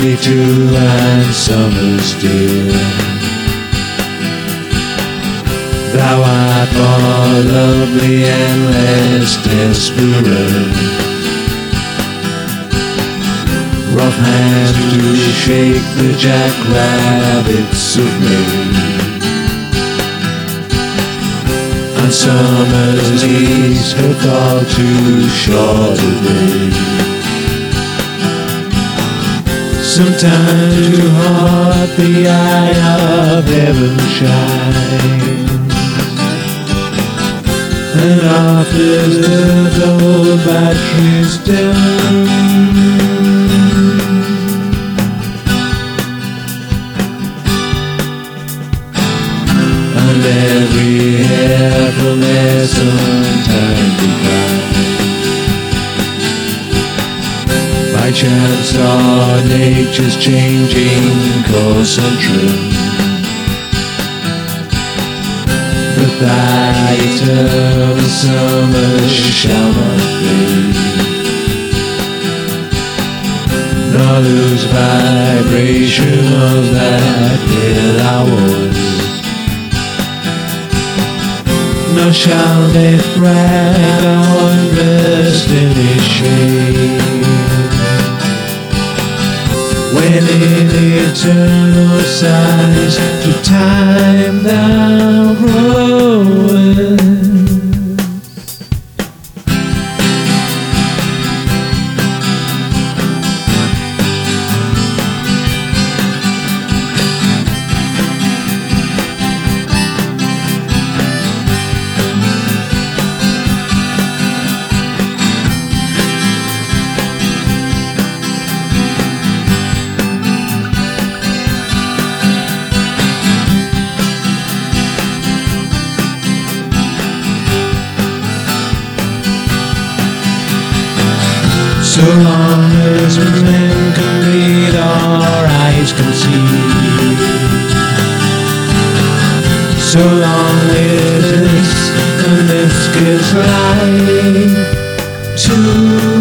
22 and summer's dear. Thou art more lovely and less desperate. Rough hands to shake the jackrabbits of May. And summer's leaves her fall too short a day. Sometimes too hot the eye of heaven shines, and after the gold batteries down. And every hair from their sometime begun. By chance or nature's changing course and trend, but thy eternal summer shall not fade, nor lose vibration of that dear hours. Nor shall it brag or rest in his shade, when in eternal sighs to time thou growest. So long as men can read or eyes can see, so long as this and this gives life to